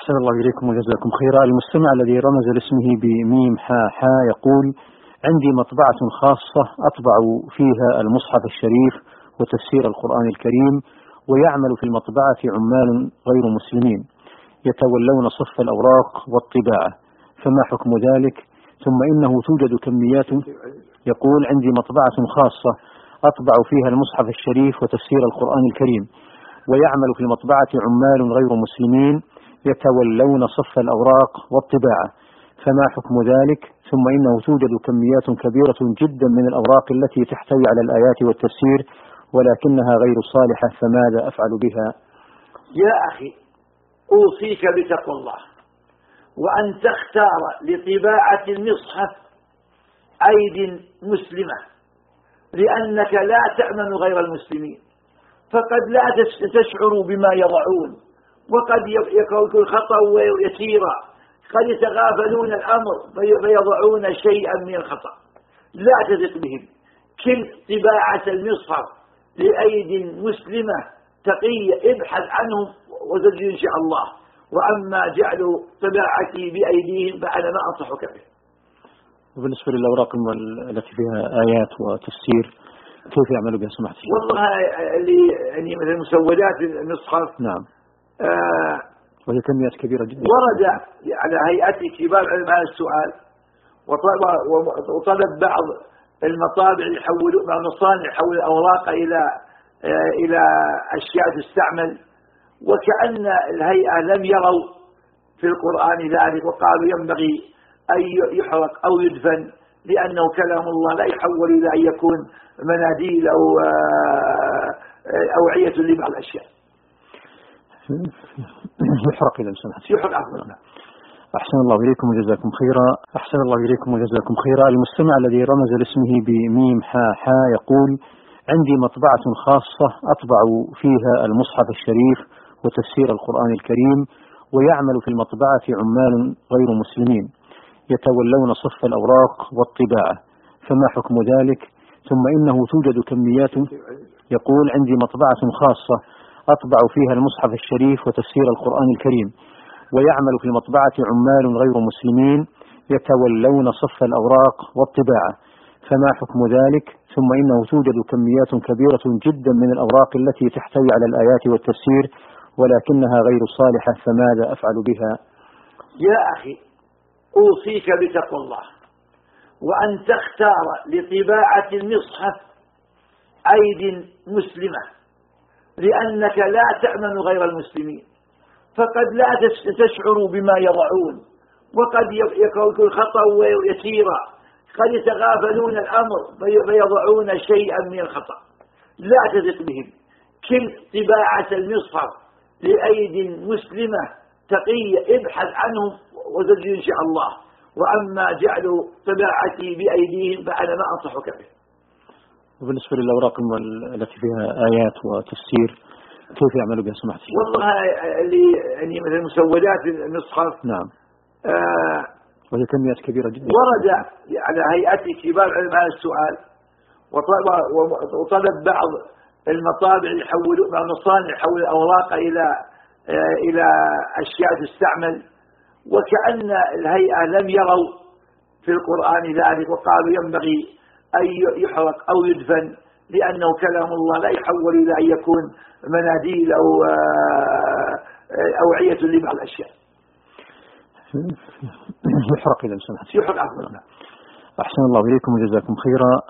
أحسن الله إليكم وجزاكم خيرا. المستمع الذي رمز لاسمه بميم حا يقول: عندي مطبعة خاصة أطبع فيها المصحف الشريف وتفسير القرآن الكريم، ويعمل في المطبعة عمال غير مسلمين يتولون صف الأوراق والطباعة، فما حكم ذلك؟ ثم إنه توجد كميات. يقول: عندي مطبعة خاصة أطبع فيها المصحف الشريف وتفسير القرآن الكريم، ويعمل في المطبعة عمال غير مسلمين يتولون صف الأوراق والطباعة، فما حكم ذلك؟ ثم إنه توجد كميات كبيرة جدا من الأوراق التي تحتوي على الآيات والتفسير، ولكنها غير صالحة، فماذا أفعل بها؟ يا أخي، أوصيك بتقوى الله، وأن تختار لطباعة المصحف أيد مسلمة، لأنك لا تأمن غير المسلمين، فقد لا تشعر بما يضعون، وقد يكون خطأ يسيرا، قد يتغافلون الأمر فيضعون شيئا من الخطأ. لا تثق بهم، كل طباعة المصحف لأيد مسلمة تقية، ابحث عنهم وتجد إن شاء الله. وأما جعل طباعتي بأيديهم فأنا ما أنصحك به. وبالنسبة للأوراق التي فيها آيات وتفسير كيف يعمل بها سماحتك؟ والله اللي يعني مثل مسودات المصحف، نعم، وهي كميات كبيرة جدا، ورد على هيئة كبار علماء السؤال، وطلب بعض المطابع يحولوا، بعض المصانع يحول الأوراق إلى أشياء تستعمل، وكأن الهيئة لم يروا في القرآن ذلك، وقالوا ينبغي أن يحرق أو يدفن، لأنه كلام الله لا يحول إلى أن يكون مناديل أو أوعية لبعض الأشياء. يحرق إلى سماحتك. يحرق. أحسن الله إليكم وجزاكم خيرا. أحسن الله إليكم وجزاكم خيرا. المستمع الذي رمز لاسمه بميم حا يقول: عندي مطبعة خاصة أطبع فيها المصحف الشريف وتفسير القرآن الكريم، ويعمل في المطبعة عمال غير مسلمين يتولون صف الأوراق والطباعة، فما حكم ذلك؟ ثم إنه توجد كميات. يقول: عندي مطبعة خاصة أطبع فيها المصحف الشريف وتفسير القرآن الكريم، ويعمل في المطبعة عمال غير مسلمين يتولون صف الأوراق والطباعة، فما حكم ذلك؟ ثم إنه توجد كميات كبيرة جدا من الأوراق التي تحتوي على الآيات والتفسير، ولكنها غير صالحة، فماذا أفعل بها؟ يا أخي، أوصيك بتقوى الله، وأن تختار لطباعة المصحف أيد مسلمة، لأنك لا تأمن غير المسلمين، فقد لا تشعر بما يضعون، وقد يكون خطأ يسيرا، قد يتغافلون الأمر فيضعون شيئا من الخطأ. لا تثق بهم، كل طباعة المصحف لأيد مسلمة تقية، ابحث عنهم وتجد إن شاء الله. وأما جعل طباعتي بأيديهم فأنا ما أنصحك به. وبالنسبة للأوراق التي فيها آيات وتفسير كيف يعمل بها سماحتك؟ والله اللي يعني مثل مسودات المصحف، نعم، وهي كميات كبيرة جدا، ورد على هيئة كبار علماء السؤال، وطلب بعض المطابع يحولوا، بعض المصانع يحول الأوراق إلى أشياء تستعمل، وكأن الهيئة لم يروا في القرآن ذلك، وقالوا ينبغي أن يحرق أو يدفن، لأنه كلام الله لا يحول إلى أن يكون مناديل أو أوعية لبعض الأشياء. يحرق إلى سماحتك. يحرق. أحسن الله إليكم وجزاكم خيرا.